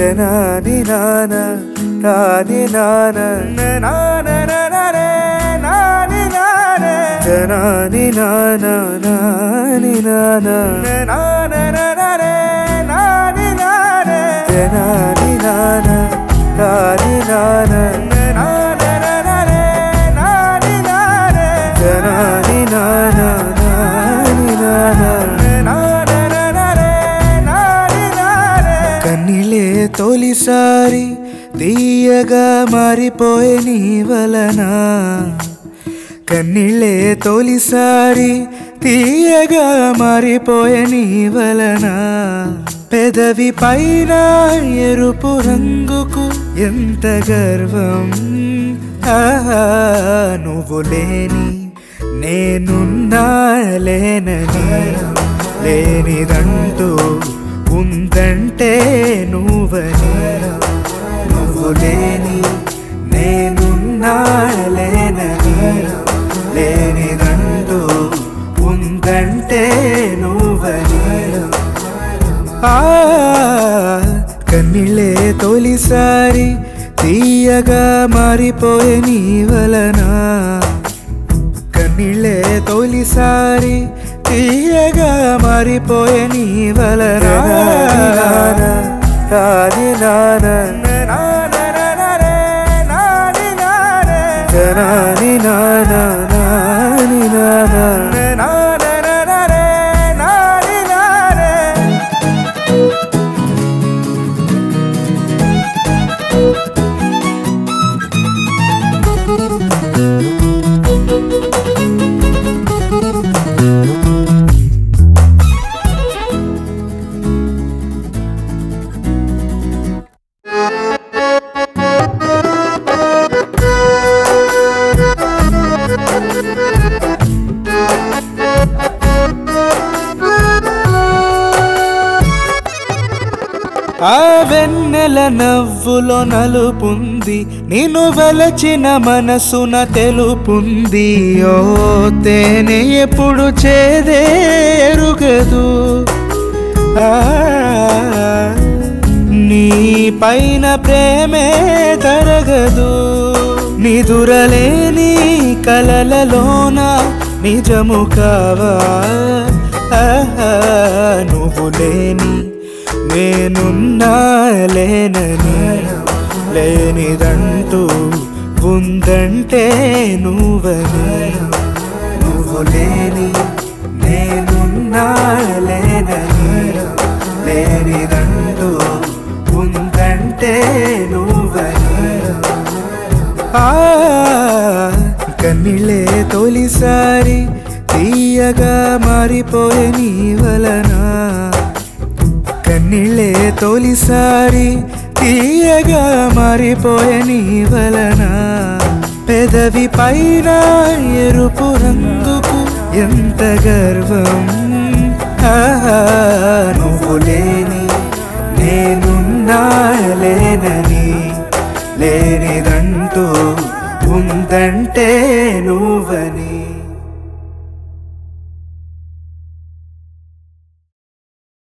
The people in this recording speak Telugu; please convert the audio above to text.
నాని నాన నాని నాన నాని నాని నాన నాని నాన నాని నాన నాని నాన కన్నిలే తొలిసారి తీయగా మారిపోయే నీ వలన కన్నిలే తొలిసారి తీయగా మారిపోయే నీ వలన పెదవి పైన ఎరుపు రంగుకు ఎంత గర్వం నువ్వు లేని నేనున్నా లేనని లేనిదంటూ ఉందంటే నువ్వని నువ్వు లేని నేనున్నా లేనని లేనిదంటూ ఉందంటే నువ్వని కన్నిలే తొలిసారి తీయగా మారిపోయే నీ వలన కన్నిలే తొలిసారి తీయగా మారిపోయే నీ వలన నాని నాన నాని నాన నాని నాన ఆ వెన్నెల నవ్వులో నలుపుంది నిన్ను వలచిన మనసున తెలుపుంది ఓ తేనె ఎప్పుడు చేదేరుగదు నీ పైన ప్రేమే తరగదు నిదురలేని కలలలోన నిజము కావా నువ్వు లేని నేనున్నా లేనని లేనిదంటూ ఉందంటే నువ్వని నువ్వు లేని నేనున్నా లేనని లేనిదంటూ ఉందంటే నువ్వని కన్నిలే తొలిసారి తీయగా మారిపోయే నీ వలన కన్నిలే తొలిసారి తీయగా మారిపోయే నీ వలన పెదవి పైన ఎరుపు రంగుకు ఎంత గర్వం నువ్వు లేని నేనున్నా లేనని లేనిదంటూ ఉందంటే నువ్వని